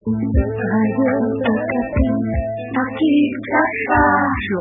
Radio Okapi, sur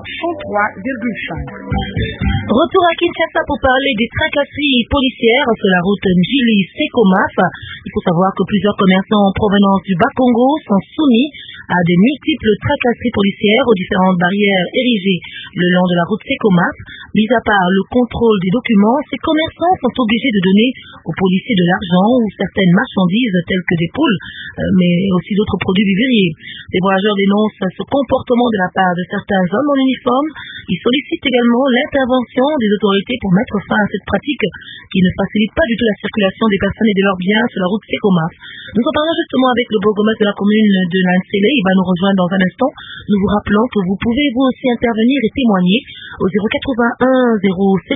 103,5. Retour à Kinshasa pour parler des tracasseries policières sur la route Njili-Sekomaf. Il faut savoir que plusieurs commerçants en provenance du Bas-Congo sont soumis à de multiples tracasseries policières aux différentes barrières érigées le long de la route Sekomaf. Mis à part le contrôle des documents, ces commerçants sont obligés de donner aux policiers de l'argent ou certaines marchandises telles que des poules, mais aussi d'autres produits vivriers. Les voyageurs dénoncent ce comportement de la part de certains hommes en uniforme. Ils sollicitent également l'intervention des autorités pour mettre fin à cette pratique qui ne facilite pas du tout la circulation des personnes et de leurs biens sur la route Sekomaf. Nous en parlons justement avec le bourgmestre de la commune de Linsele. Il va nous rejoindre dans un instant. Nous vous rappelons que vous pouvez vous aussi intervenir et témoigner au 081 070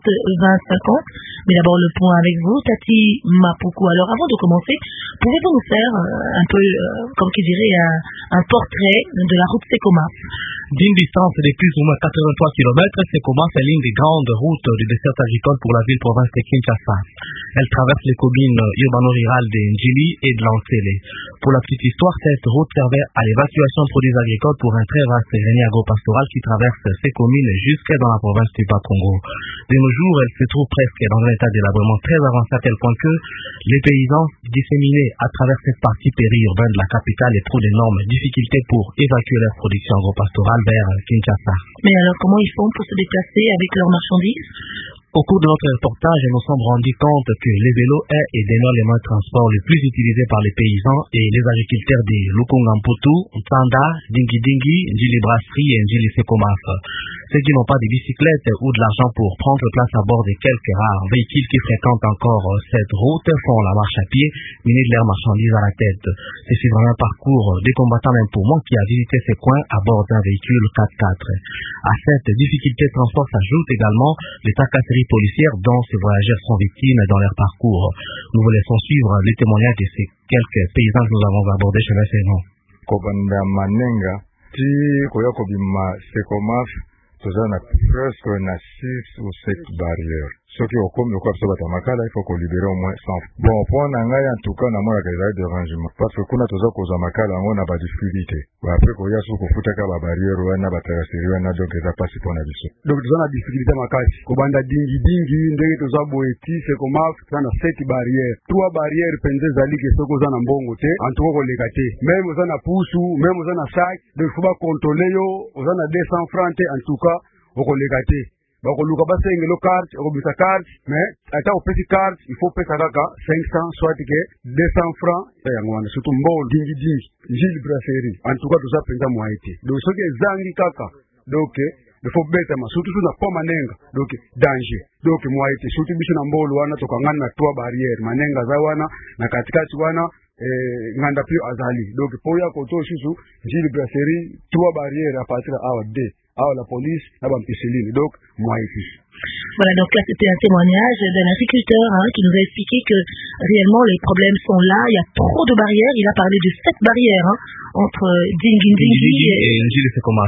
20 50. Mais d'abord le point avec vous, Tati Mapoukou. Alors avant de commencer, pouvez-vous nous faire un peu, comme qui dirait, un portrait de la route Sekomaf? D'une distance de plus ou moins 83 km, Sekomaf est l'une des grandes routes du dessert agricole pour la ville-province de Kinshasa. Elle traverse les communes urbano-rurales de Njili et de Lansele. Pour la petite histoire, cette route servait à l'évacuation de produits agricoles pour un très vaste grenier agro-pastoral qui traverse ces communes jusqu'à dans la province du Bas-Congo. De nos jours, elle se trouve presque dans un état d'élaboration très avancé à tel point que les paysans disséminés à travers cette partie périurbaine de la capitale éprouvent d'énormes difficultés pour évacuer leur production agro-pastorale vers Kinshasa. Mais alors, comment ils font pour se déplacer avec leurs marchandises? Au cours de notre reportage, nous nous sommes rendus compte que les vélos est et demeure les moyens de transport les plus utilisés par les paysans et les agriculteurs de Lukungamputu, Ntanda, Dingi, Njili Brasserie et Njili Sekomaf. Ceux qui n'ont pas de bicyclettes ou de l'argent pour prendre place à bord de quelques rares véhicules qui fréquentent encore cette route font la marche à pied, munis de leurs marchandises à la tête. C'est vraiment un parcours des combattants même pour moi qui a visité ces coins à bord d'un véhicule 4x4. À cette difficulté de transport s'ajoute également les tracasseries policières dont ces voyageurs sont victimes dans leur parcours. Nous vous laissons suivre les témoignages de ces quelques paysans que nous avons abordés chez Vincent. Kobanda manenga ti koyoko bima Sekomaf tozana presque na 6 ou 7 barrières. Soki okomi ko abso bata makala il faut ko libérer au moins 100. Bon pour na ngai en tout cas na mona kaza de rangement parce que kuna toza koza makala on a ba difficulté. Ba après ko yasu ko futa ka ba barrière wana ba tracasserie wana donc eza pas pour na biso. Donc tozana difficulté makasi ko banda dingi ndenge toza boeti Sekomaf tana 7 barrières. 3 barrières penze zali ke soko za na mbongo te en tout cas ko leka te. Même oza na pusu, même oza na sac, donc faut ba contrôler yo, oza na 200 francs te en tout cas ko leka te. Donc on luka basa ngelo carte on bisa carte mais ata au petit carte il faut payer kaka 500 soit que 200 francs ya ngwana surtout mbo dingi Njili Brasserie en tout cas tout ça penza moiti donc ce que zangi kaka donc il faut beta ma surtout na poma nenga donc danger donc moiti surtout biso na mbolo wana to kangana na 3 barrières manenga za wana na katikati wana nganda pio azali donc pour ya koto susu Njili Brasserie 3 barrières à partir à 2 la police, la Bampicheline, donc moi ici. Voilà, donc là c'était un témoignage d'un agriculteur qui nous a expliqué que réellement les problèmes sont là, il y a trop de barrières, il a parlé de 7 barrières entre Dingi et Njili Sekomaf.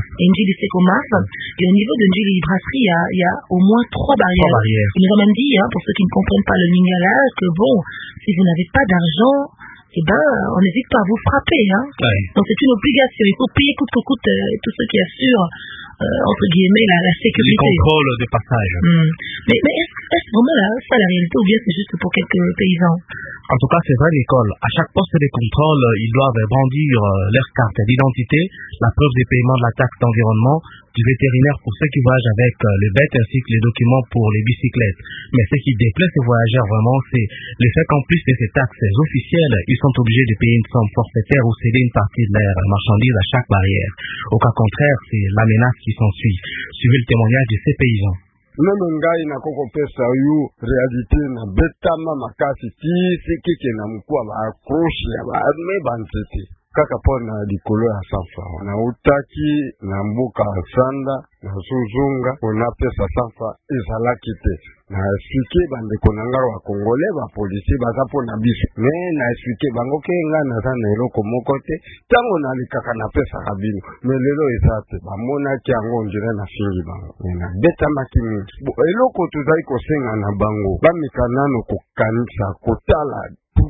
Et au niveau de Njili Brasserie, il y a au moins 3 barrières. Il nous a même dit, pour ceux qui ne comprennent pas le lingala, que bon, si vous n'avez pas d'argent, on n'hésite pas à vous frapper. Ouais. Donc c'est une obligation, il faut payer coûte que coûte tout ce qui assure entre guillemets la sécurité. Le contrôle des passages. Mais est-ce vraiment ça la réalité ou bien c'est juste pour quelques paysans? En tout cas, c'est vrai, Nicole. À chaque poste de contrôle, ils doivent brandir leur carte d'identité, la preuve des paiements de la taxe d'environnement, du vétérinaire pour ceux qui voyagent avec les bêtes ainsi que les documents pour les bicyclettes. Mais ce qui déplaît ces voyageurs vraiment, c'est le fait qu'en plus de ces taxes officielles, ils sont obligés de payer une somme forfaitaire ou céder une partie de leurs marchandises à chaque barrière. Au cas contraire, c'est la menace qui s'ensuit. Suivez le témoignage de ces paysans. Meme ngai na koko pesa yu realite na betama makasi ti sikike na mkua ba accroche ya ba me bantete kaka pona likolo ya sanfa na utaki na mbuka sanda na suzunga ona pesa sanfa ezalaki te na expliqué bandeko na ngaro wa Congolais ba policier baza pona biso me na expliqué bango ke nga na za na eloko moko te tango na likaka na pesa kabino me lelo ezate bamona ki yango njira na fingi bango na beta makini eloko tuzai kosenga na bango bamikanano kokanisa kotala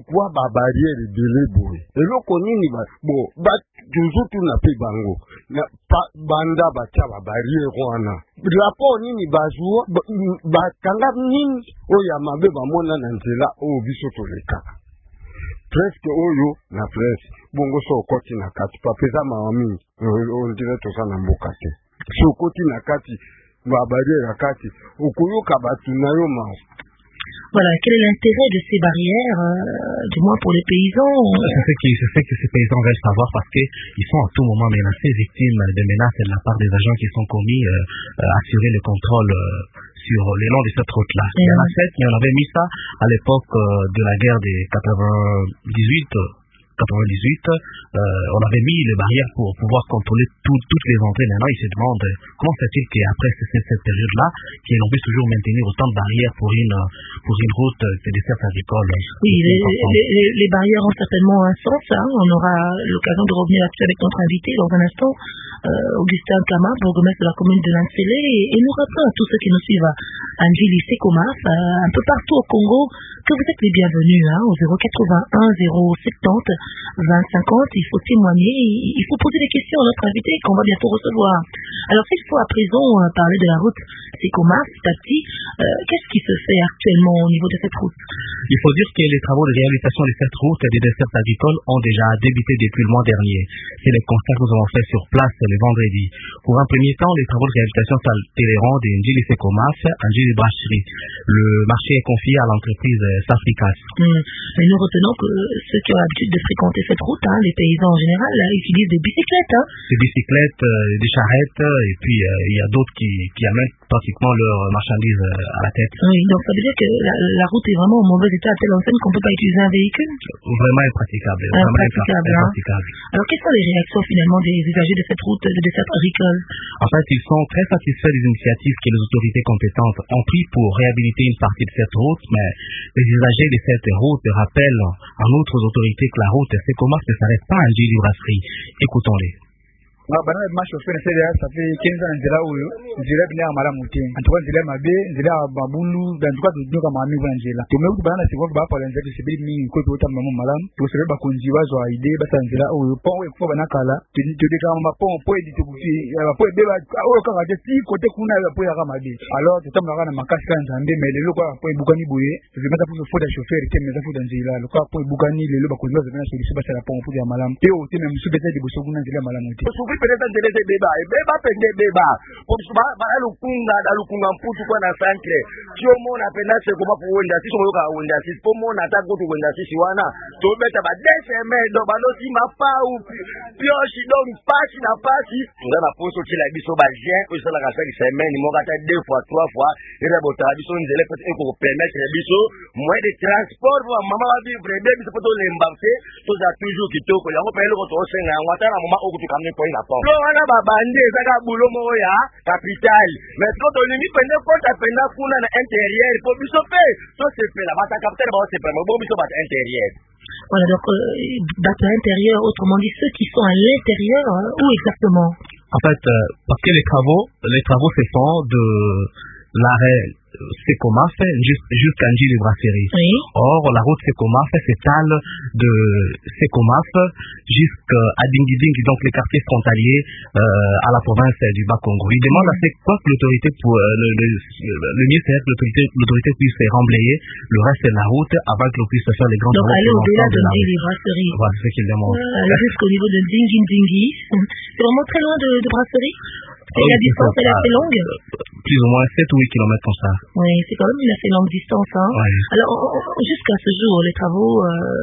pourquoi ba barrière ebele boye eloko nini ba toujours tunape bango na banda batia ba barrière wana rapport nini bazwa bakanga nini oyo mabe bamona na nzela oyo biso tolekaka presque oyo na presse bongo so okoti na kati papeza mawa mingi ondire toza na mboka te so okoti na kati ba barrière ya kati okoyoka batu na yo mawa. Voilà, quel est l'intérêt de ces barrières, du moins pour les paysans? C'est ce que ces paysans veulent savoir parce qu'ils sont à tout moment menacés, victimes de menaces de la part des agents qui sont commis assurer le contrôle sur le long de cette route-là. Il y en a 7, mais on avait mis ça à l'époque de la guerre des 98, on avait mis les barrières pour pouvoir contrôler toutes les entrées. Maintenant, ils se demandent comment se fait-il qu'après cette période-là, qu'ils ont pu toujours maintenir autant de barrières pour une route de dessert agricole. Oui, les barrières ont certainement un sens. Hein. On aura l'occasion de revenir là-dessus avec notre invité dans un instant, Augustin Kama, bourgmestre de la commune de Nansele, et nous rappelons à tous ceux qui nous suivent à Njili Sekomaf, un peu partout au Congo, que vous êtes les bienvenus au 081 070 2050, il faut témoigner, il faut poser des questions à notre invité qu'on va bientôt recevoir. Alors s'il faut à présent parler de la route Sekomaf, Tati, qu'est-ce qui se fait actuellement au niveau de cette route? Il faut dire que les travaux de réhabilitation de cette route et des desserts agricoles ont déjà débuté depuis le mois dernier. C'est le constat que nous avons fait sur place le vendredi. Pour un premier temps, les travaux de réhabilitation s'altéreront de Njili Sekomaf à Njili Brasserie. Le marché est confié à l'entreprise Safricas. Mais nous retenons que ceux qui ont l'habitude de fréquenter cette route, les paysans en général, utilisent des bicyclettes. Des bicyclettes, des charrettes, et puis il y a d'autres qui amènent pratiquement leurs marchandises à la tête. Oui, donc ça veut dire que la route est vraiment en mauvais état à telle enseigne qu'on ne peut pas utiliser un véhicule? Vraiment impraticable. Impraticable. Alors quelles sont les réactions finalement des usagers de cette route de dessert agricole? En fait, ils sont très satisfaits des initiatives que les autorités compétentes ont prises pour réhabiliter une partie de cette route, mais les usagers de cette route rappellent en outre aux autorités que la route Sekomaf ne s'arrête pas à Njili Brasserie. Écoutons-les. bana mashofe na sede ça fait 15 ans nzela oyo nzela bina mara muté antoka nzela mabe nzela babulu bantuka tudoka mami kwa nzela tumeku bana siko ba pa nzela sibili mingi ko tota mama malam to sebe ba konji wazo ide basa nzela oyo pon we ko bana kala tedi kama pon po edi tukufi po beba oyo kaka je si kote kuna po ya kama mabe alors tutamla kana makasi kan nzambe mais lelo kwa po bukani boye tuzimata pour faute chauffeur te mais faute nzela lo kwa po bukani lelo ba konji wazo bana solution basa la pon pour ya malam te o te même subete de boso kuna nzela malam te peut-être ndeleze beba pende beba pour ba lukunga mputu kwa na centre tio mona penda se koma pour wenda si somoka wenda si po mona ta go to wenda si wana to beta ba deseme do ba no si mapau pioshi do pasi na pasi nga na poso tila biso ba gen ko sala ka faire semaine mo kata 2 fois 3 fois ira bota biso nzele peut ko permettre biso moyen de transport wa mama wa vivre biso poto lembamse to za toujours kitoko yango pele ko to senga ngata na mama okutu kamne point na pont wana babande ezaka bulo moko ya capital mais so tolingi pende kota penda kuna na intérieur po biso pe so sepela bata capitaine ba sepela bo biso bata intérieur. Voilà, donc bata intérieur, autrement dit ceux qui sont à l'intérieur, où exactement? En fait, parce que les travaux se font de l'arrêt Sekomaf jusqu'à Njili Brasserie. Oui. Or, la route Sekomaf s'étale de Sekomaf jusqu'à Dingidingi, donc les quartiers frontaliers à la province du Bas-Congo. Il demande à quoi que l'autorité, le mieux c'est que l'autorité puisse remblayer le reste de la route avant que l'on puisse faire les grands travaux. Donc aller au-delà de Njili Brasserie. Voilà, c'est ce qu'il demande. Aller jusqu'au niveau de Dingidingi. C'est vraiment très loin de Brasserie. Et la distance est assez longue. Plus ou moins 7 ou 8 km comme ça. Oui, c'est quand même une assez longue distance. Ouais. Alors, jusqu'à ce jour, les travaux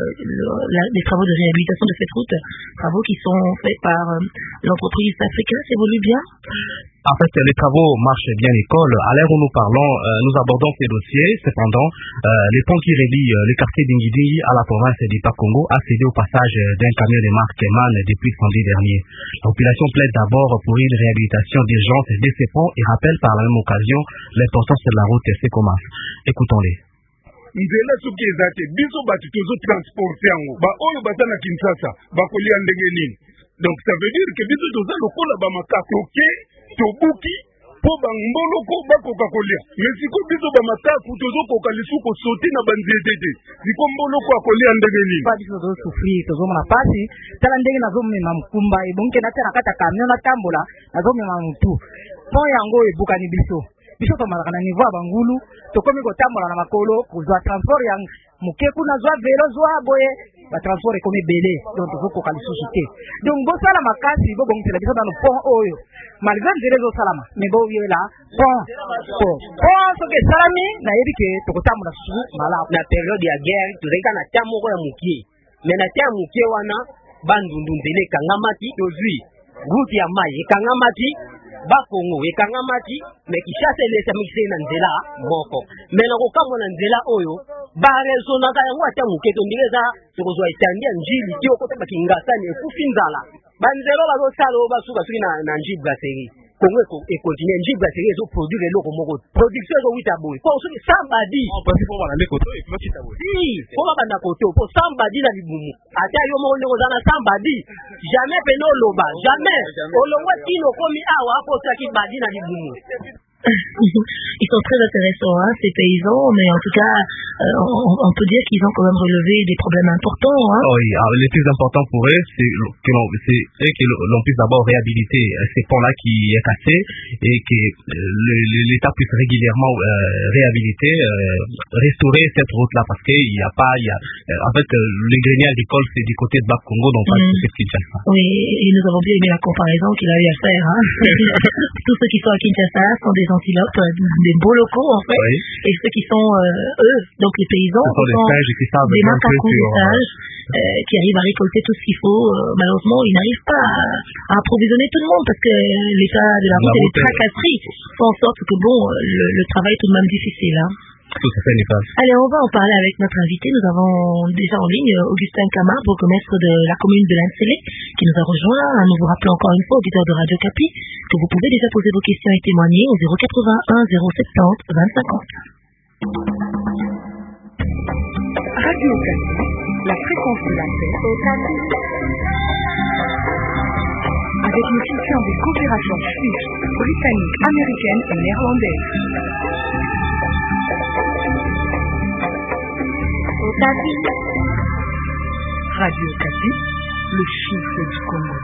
de réhabilitation de cette route, travaux qui sont faits par l'entreprise africaine, évoluent bien? En fait, les travaux marchent bien à l'école. À l'heure où nous parlons, nous abordons ces dossiers. Cependant, les ponts qui relient le quartier d'Ingidingi à la province du Bas-Congo a cédé au passage d'un camion de marque MAN depuis samedi dernier. La population plaide d'abord pour une réhabilitation d'urgence de ces ponts et rappelle par la même occasion l'importance de la route Sekomaf. Écoutons-les. nzela soki eza te biso bato tozotransporte yango baoyo baza na Kinshasa bakolia ndenge nini donc ça veut dire que biso toza lokola bamakasi toke tobuki po bangboloko bakoka kolia mais siko biso bamataku tozokoka lisu kosote na banzete te siko mboloko akolia ndenge nini biso tozosufrir tozomona pasi tala ndenge nazomema mkumba ebonke natya na kati ya camion natambola nazomema mutu pont yango ebukani biso tomalaka na niveau ya bangulu tokomi kotambola na makolo kozwa transport ya moke kuna zwa velo zwa boye batransport ekomi ebele donc tozokoka lisusu te donc bosala makasi bobongisela biso nano pont oyo malgré nzela ezosalama me boyela pont soki esalami nayebi ke tokotambola susu malamu na periode ya guerre tozalika na tia moko ya mokie me na tia mokie wana bandundu nzela ekangamaki tozwi route ya mai ekangamaki bakongo ekangamaki me kishasa elesamikisei na nzela moko me na kokamwa na nzela oyo baresonaka yango ata moke tondenge eza tokozwa etandi ya njili ti okota bakingasani ekufi nzala banzela bazosala oyo basuka soki na njili brasserie kongo ekontinue njili brasserie ezoproduire eloko moko production ezowita boye po soki sambadi po babanda koto po sambadi na libumu ata yo moko ndenge oza na sambadi jamais pene oloba jamais olongwe tino okomi awa akosaki badi na libumu. Ils sont très intéressants, hein, ces paysans, mais en tout cas, on peut dire qu'ils ont quand même relevé des problèmes importants. Hein. Oui, alors, le plus important pour eux, c'est que l'on puisse d'abord réhabiliter ces ponts-là qui est cassé et que l'État puisse régulièrement réhabiliter, restaurer cette route-là, parce qu'il n'y a pas, en fait, les greniers agricoles, c'est du côté de Bas-Congo, donc pas du côté de Kinshasa. Oui, et nous avons bien aimé la comparaison qu'il a eu à faire. Hein. Tous ceux qui sont à Kinshasa sont des antilopes, des beaux locaux en fait, oui. Et ceux qui sont eux, donc les paysans, sont des macacous, des sages, qui arrivent à récolter tout ce qu'il faut. Malheureusement, ils n'arrivent pas à approvisionner tout le monde parce que l'état de la route et les tracasseries font en sorte que bon, le travail est tout de même difficile. Hein. Tout à fait, allez, on va en parler avec notre invité. Nous avons déjà en ligne Augustin Kama, bourgmestre de la commune de Linsele, qui nous a rejoint. Nous vous rappelons encore une fois, auditeur de Radio Kapi, que vous pouvez déjà poser vos questions et témoigner au 081 070 20 50. Radio Kapi, la fréquence de la paix, avec une soutien des coopérations suisses, britanniques, américaines et néerlandaises. Radio Kapi, le chiffre du Congo.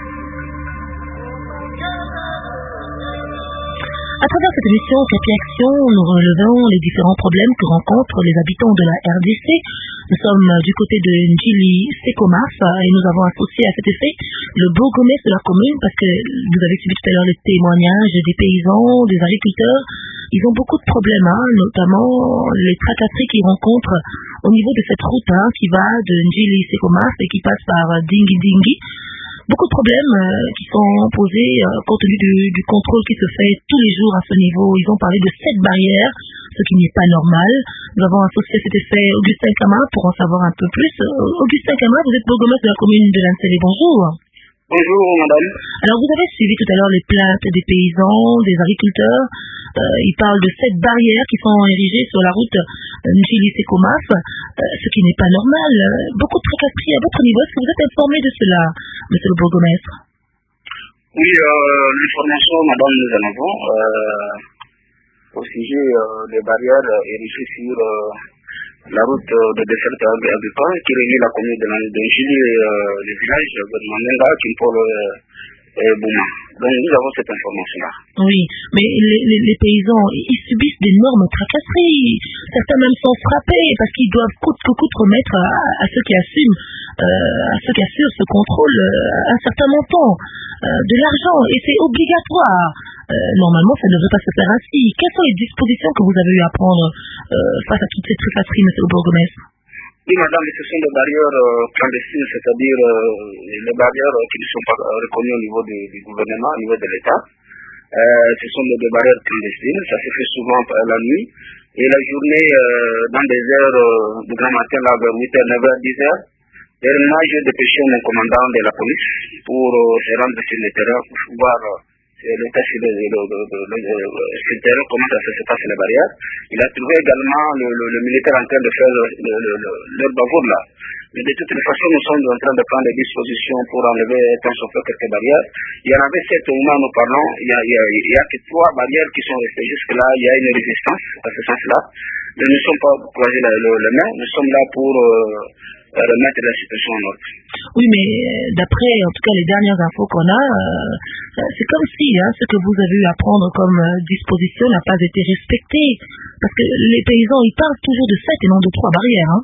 À travers cette émission Kapi Action, nous relevons les différents problèmes que rencontrent les habitants de la RDC. Nous sommes du côté de Njili Sekomaf et nous avons associé à cet effet le bourgmestre de la commune parce que vous avez suivi tout à l'heure les témoignages des paysans, des agriculteurs. Ils ont beaucoup de problèmes, hein, notamment les tracasseries qu'ils rencontrent au niveau de cette route qui va de Njili Sekomaf et qui passe par Dingi Dingi. Beaucoup de problèmes qui sont posés compte tenu du contrôle qui se fait tous les jours à ce niveau. Ils ont parlé de 7 barrières, ce qui n'est pas normal. Nous avons associé à cet effet Augustin Kama pour en savoir un peu plus. Augustin Kama, vous êtes bourgmestre de la commune de Linsele. Bonjour. Bonjour, madame. Alors, vous avez suivi tout à l'heure les plaintes des paysans, des agriculteurs. Ils parlent de 7 barrières qui sont érigées sur la route Njili Sekomaf, ce qui n'est pas normal. Beaucoup de tracasseries à votre niveau. Est-ce que vous êtes informé de cela, monsieur le bourgmestre? Oui, l'information, madame, nous en avons. Au sujet des barrières érigées sur la route de desserte agricole qui relie la commune de Njili et les villages de Manenga, Kimpol et Bouma. Donc nous avons cette information-là. Oui, mais les paysans, ils subissent d'énormes tracasseries. Certains même sont frappés parce qu'ils doivent coûte que coûte remettre à ceux qui assument, à ceux qui assurent ce contrôle, un certain montant de l'argent. Et c'est obligatoire. Normalement, ça ne devrait pas se faire ainsi. Quelles sont les dispositions que vous avez eu à prendre face à toutes ces tracasseries, monsieur le bourgmestre? Oui, madame, ce sont des barrières clandestines, c'est-à-dire les barrières qui ne sont pas reconnues au niveau du gouvernement, au niveau de l'État. Ce sont des barrières clandestines, ça se fait souvent la nuit. Et la journée, dans des heures du grand matin, là, vers 8h, 9h, 10h, moi, j'ai dépêché mon commandant de la police pour se rendre sur le terrain pour voir l'état sur le terrain, comment ça se passe la barrière. Il a trouvé également le militaire en train de faire leur bavoure là. Mais de toutes les façons, nous sommes en train de prendre des dispositions pour enlever tant soit peu quelques barrières. Il y en avait 7 au moment où nous parlons, il y a que 3 barrières qui sont restées jusque-là, il y a une résistance à ce sens-là. Mais nous ne sommes pas pour croiser les mains, nous sommes là pour remettre la situation en ordre. Oui, mais d'après en tout cas les dernières infos qu'on a, c'est comme si ce que vous avez eu à prendre comme disposition n'a pas été respecté. Parce que les paysans, ils parlent toujours de 7 et non de 3 barrières.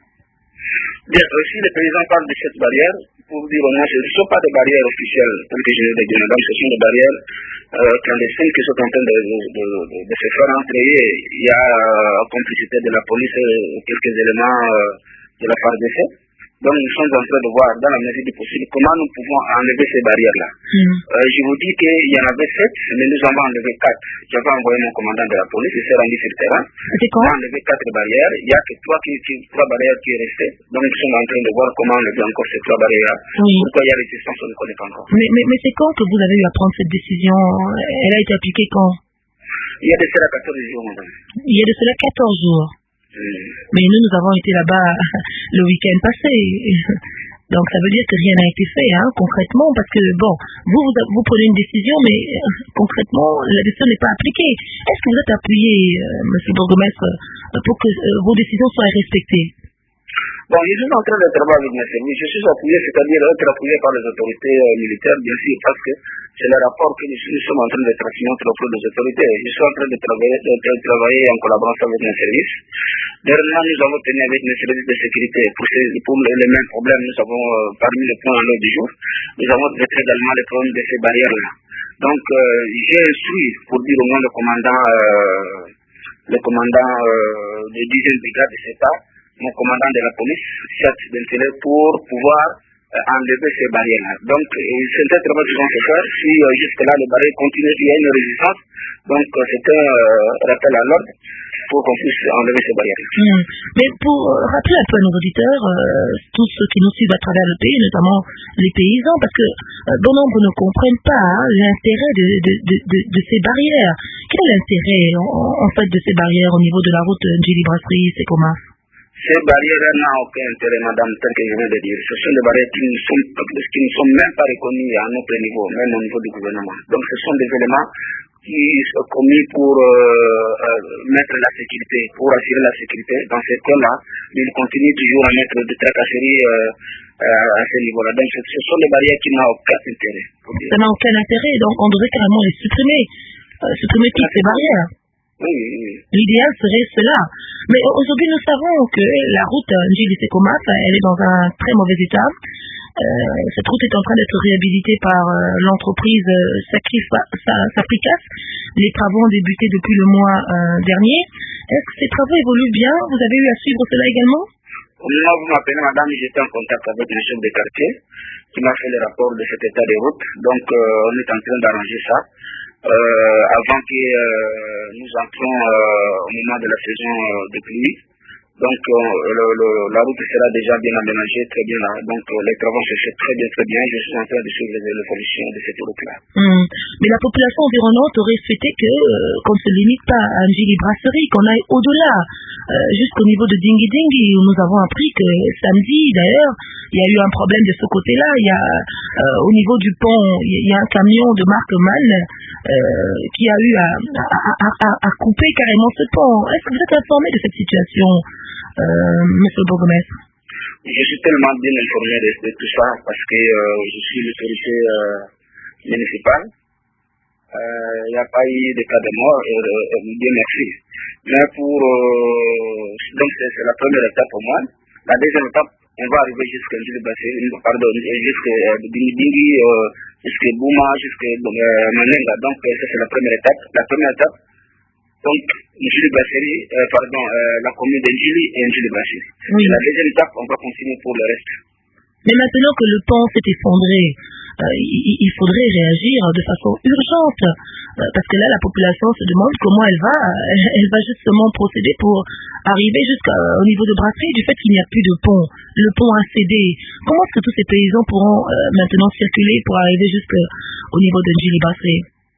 Bien, si les paysans parlent de cette barrière, pour dire au moins, ce ne sont pas des barrières officielles, pour que je le dise, madame, ce sont des barrières clandestines qui sont en train de se faire entrer. Il y a complicité de la police et quelques éléments de la FARDC. Donc nous sommes en train de voir dans la mesure du possible comment nous pouvons enlever ces barrières-là. Je vous dis qu'il y en avait 7, mais nous en avons enlevé 4. J'avais envoyé mon commandant de la police, il s'est rendu sur le terrain. On a enlevé 4 barrières, il n'y a que 3 barrières qui sont restées. Donc nous sommes en train de voir comment enlever encore ces 3 barrières. Pourquoi il y a résistance, on ne connaît pas encore. Mais c'est quand que vous avez eu à prendre cette décision? Elle a été appliquée quand? Il y a de cela 14 jours, madame. Il y a de cela 14 jours. Mais nous avons été là-bas le week-end passé. Donc ça veut dire que rien n'a été fait concrètement, parce que bon, vous prenez une décision, mais concrètement la décision n'est pas appliquée. Est-ce que vous êtes appuyé, monsieur bourgmestre, pour que vos décisions soient respectées? Bon, je suis en train de travailler avec mes services. Je suis appuyé, c'est-à-dire être appuyé par les autorités militaires, bien sûr, parce que c'est le rapport que nous sommes en train de transmettre auprès des autorités. Je suis en train de travailler en collaboration avec mes services. Dernièrement, nous avons tenu avec mes services de sécurité pour les mêmes problèmes. Nous avons, parmi les points à l'ordre du jour, nous avons traité également les problèmes de ces barrières-là. Donc, j'ai instruit, pour dire au moins le commandant de 10e brigade de CETA, mon commandant de la police, chef d'intérêt, pour pouvoir enlever ces barrières-là. Donc, c'est un travail qu'ils vont se faire. Si jusque-là, les barrières continuent, il y a une résistance. Donc, c'est un rappel à l'ordre pour qu'on puisse enlever ces barrières. Mais pour rappeler un peu à nos auditeurs, tous ceux qui nous suivent à travers le pays, notamment les paysans, parce que bon nombre ne comprennent pas l'intérêt de ces barrières. Quel est l'intérêt en fait de ces barrières au niveau de la route Ndjili-Brasserie, c'est comment? Ces barrières n'ont aucun intérêt, madame, tel que je viens de dire. Ce sont des barrières qui ne sont même pas reconnues à notre niveau, même au niveau du gouvernement. Donc ce sont des éléments qui sont commis pour mettre la sécurité, pour assurer la sécurité. Dans ces cas-là, ils continuent toujours à mettre des tracasseries à ce niveau-là. Donc ce sont des barrières qui n'ont aucun intérêt. Ça n'a aucun intérêt, donc on devrait carrément les supprimer toutes ces barrières. Oui. L'idéal serait cela. Mais aujourd'hui, nous savons que la route Ndjili-Sekomas, elle est dans un très mauvais état. Cette route est en train d'être réhabilitée par l'entreprise Sapricas. Les travaux ont débuté depuis le mois dernier. Est-ce que ces travaux évoluent bien? Vous avez eu à suivre cela également? Moi, vous m'appelez, madame, j'étais en contact avec le chef de quartier qui m'a fait le rapport de cet état de route. Donc, on est en train d'arranger ça. Avant que nous entrons au moment de la saison de pluie. Donc la route sera déjà bien aménagée, très bien là. Donc les travaux se font très bien. Je suis en train de suivre l'évolution de cette route-là. Mais la population environnante aurait souhaité qu'on ne se limite pas à Ndjili-Brasserie, qu'on aille au-delà, jusqu'au niveau de Dingi-Dingi, où nous avons appris que samedi, d'ailleurs, il y a eu un problème de ce côté-là. Il y a au niveau du pont, il y a un camion de marque MAN qui a eu à couper carrément ce pont. Est-ce que vous êtes informé de cette situation, monsieur le bourgmestre? Je suis tellement bien informé de tout ça parce que je suis l'autorité municipale. Il n'y a pas eu de cas de mort, Dieu merci. Mais donc c'est la première étape pour moi. La deuxième étape, on va arriver jusqu'à jusqu'à Dingi, jusqu'à Bouma, jusqu'à Manenga. Donc ça c'est la première étape. La première étape, donc Ndjili-Brasserie, la commune d'Ndjili et Ndjili-Brasserie. La deuxième étape, on va continuer pour le reste. Mais maintenant que le pont s'est effondré, il faudrait réagir de façon urgente, parce que là la population se demande comment elle va justement procéder pour arriver jusqu'au niveau de Brasserie, du fait qu'il n'y a plus de pont. Le pont a cédé. Comment est-ce que tous ces paysans pourront maintenant circuler pour arriver jusqu'au niveau de Ndjili-Brasserie?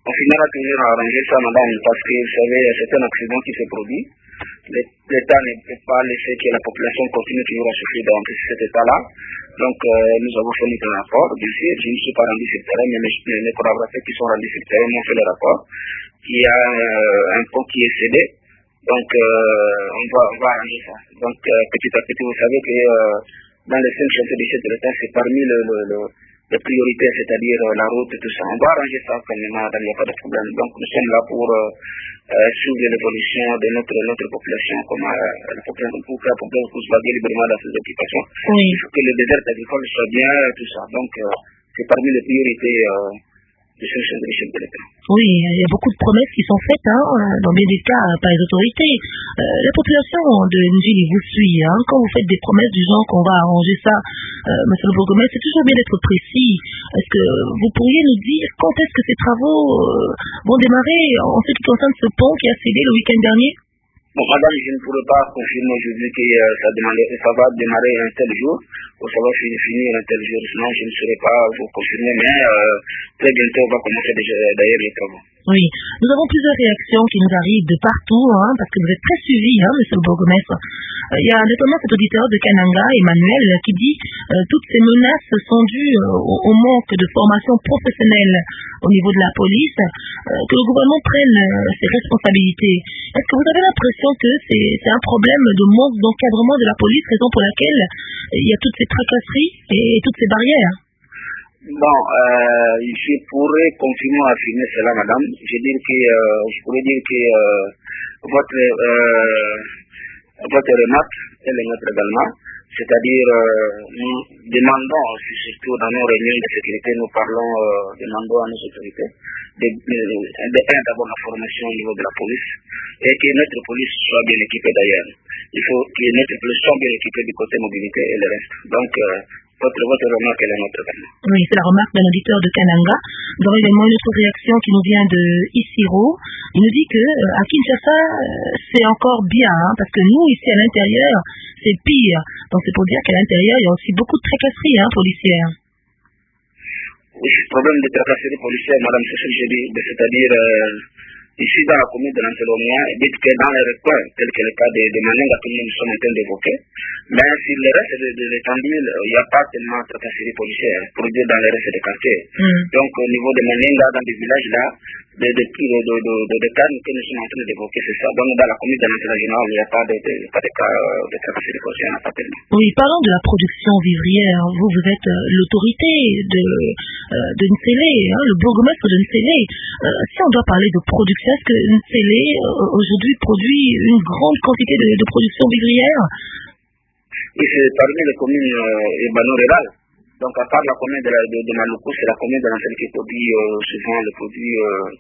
On finira toujours à arranger ça, madame, parce que vous savez, c'est un accident qui se produit. L'État ne peut pas laisser que la population continue toujours à souffrir dans cet état-là. Donc, nous avons fourni un rapport, bien sûr. Je ne suis pas rendu sur le terrain, mais les collaborateurs qui sont rendus sur le terrain m'ont fait le rapport. Il y a un pont qui est cédé. Donc, on va arranger ça. Donc, petit à petit, vous savez que dans les 5 chantiers de chef de l'État, c'est parmi les priorités, c'est-à-dire la route et tout ça. On va arranger ça quand même, il n'y a pas de problème. Donc, nous sommes là pour suivre l'évolution de notre population, comme la population pour que la population puisse vaguer librement dans ses occupations. Oui. Il faut que le désert agricole soit bien, tout ça. Donc, c'est parmi les priorités de ce chef de l'État. Oui, il y a beaucoup de promesses qui sont faites, dans bien des cas par les autorités. La population de Ndjili vous suit. Quand vous faites des promesses du genre qu'on va arranger ça, monsieur le bourgmestre, c'est toujours bien d'être précis. Est-ce que vous pourriez nous dire quand est-ce que ces travaux vont démarrer en ce qui concerne ce pont qui a cédé le week-end dernier? Bon, madame, je ne pourrais pas confirmer aujourd'hui que ça va démarrer un tel jour ou ça va finir un tel jour. Sinon, je ne saurais pas vous confirmer, mais très bientôt, on va commencer d'ailleurs les travaux. Oui, nous avons plusieurs réactions qui nous arrivent de partout, parce que vous êtes très suivi, monsieur le bourgmestre. Il y a notamment cet auditeur de Kananga, Emmanuel, qui dit toutes ces menaces sont dues au manque de formation professionnelle au niveau de la police, que le gouvernement prenne ses responsabilités. Est-ce que vous avez l'impression que c'est un problème de manque d'encadrement de la police, raison pour laquelle il y a toutes ces tracasseries et toutes ces barrières? Bon, je pourrais continuer à affirmer cela, madame. Je pourrais dire que votre remarque, elle est notre également. C'est-à-dire, nous demandons, surtout dans nos réunions de sécurité, nous demandons à nos autorités d'abord la formation au niveau de la police et que notre police soit bien équipée d'ailleurs. Il faut que notre police soit bien équipée du côté mobilité et le reste. Donc, votre remarque est la nôtre également. Oui, c'est la remarque d'un auditeur de Kananga. Nous avons également une autre réaction qui nous vient de Isiro. Il nous dit que à Kinshasa, c'est encore bien, parce que nous, ici à l'intérieur, c'est pire. Donc c'est pour dire qu'à l'intérieur, il y a aussi beaucoup de tracasseries policières. Oui, problème de tracasseries policières, madame, c'est ce que je dis, c'est-à-dire ici dans la commune de l'Antelonia, dites que dans les recoins, tel que le cas de Manenga que nous sommes en train d'évoquer, mais sur le reste de l'étendue, il n'y a pas tellement de tracasseries policières produites dans le reste des quartiers. Donc au niveau de Manenga, dans des villages là, de cas que nous sommes en train d'évoquer, c'est ça. Donc dans la commune de l'Antelonia, il n'y a pas de cas de tracasseries policières, pas tellement. Oui, parlons de la production vivrière. Vous êtes l'autorité de Nsele, le bourgmestre de Nsele. Si on doit parler de production, est-ce que Nsele aujourd'hui produit une grande quantité de production vivrière? Oui, c'est parmi les communes urbano-rurales. Donc à part la commune de Maluku, c'est la commune de Nsele qui produit souvent le produit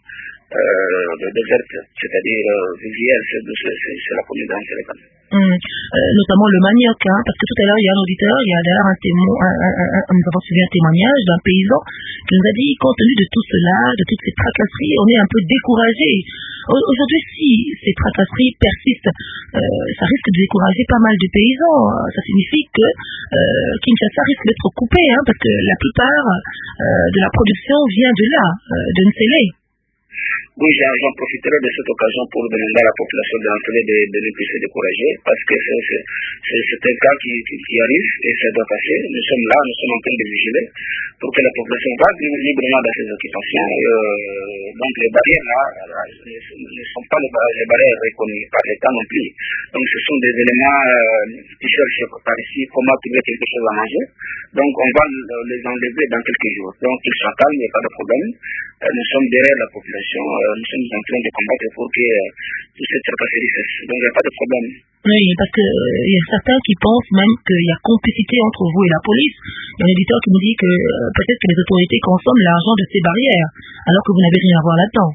de désert, c'est-à-dire vivrière, c'est la commune de Nsele. Notamment le manioc, parce que tout à l'heure il y a un auditeur, il y a d'ailleurs nous avons suivi un témoignage d'un paysan qui nous a dit, compte tenu de tout cela, de toutes ces tracasseries, on est un peu découragé. Aujourd'hui, si ces tracasseries persistent, ça risque de décourager pas mal de paysans. Ça signifie que Kinshasa risque d'être coupé, parce que la plupart de la production vient de là, de Nsele. Oui, j'en profiterai de cette occasion pour demander à la population de l'Antelé de ne plus se décourager, parce que c'est un cas qui arrive et ça doit passer. Nous sommes là, nous sommes en train de vigiler pour que la population vague librement dans ses occupations. Donc les barrières là ne sont pas les barrières reconnues par l'État non plus. Donc ce sont des éléments qui cherchent par ici comment trouver quelque chose à manger. Donc on va les enlever dans quelques jours. Donc ils sont calmes, il n'y a pas de problème. Nous sommes derrière la population, nous sommes en train de combattre pour que tout cette tracasserie cesse. Donc il n'y a pas de problème. Oui, parce que il y a certains qui pensent même qu'il y a complicité entre vous et la police. Il y a un éditeur qui nous dit que peut-être que les autorités consomment l'argent de ces barrières, alors que vous n'avez rien à voir là-dedans.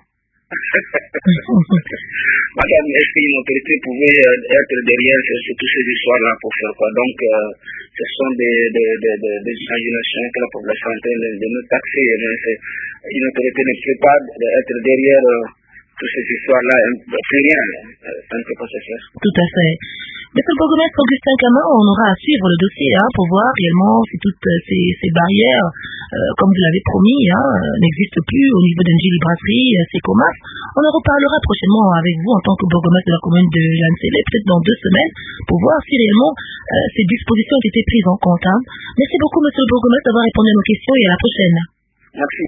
Madame, est-ce qu'une autorité pouvait être derrière toutes ces histoires-là pour faire quoi? Donc, ce sont des imaginations que la population est en train de nous taxer. Une autorité ne peut pas être derrière toutes ces histoires-là, plus rien. Ça ne peut pas se faire. Tout à fait. Monsieur le bourgmestre Augustin Camin, on aura à suivre le dossier pour voir réellement si toutes ces barrières, comme vous l'avez promis, n'existent plus au niveau d'Ngili Brasserie, Secomaf. On en reparlera prochainement avec vous en tant que bourgmestre de la commune de Lancellet, peut-être dans 2 semaines, pour voir si réellement ces dispositions ont été prises en compte. Merci beaucoup, monsieur le bourgmestre, d'avoir répondu à nos questions et à la prochaine. Merci.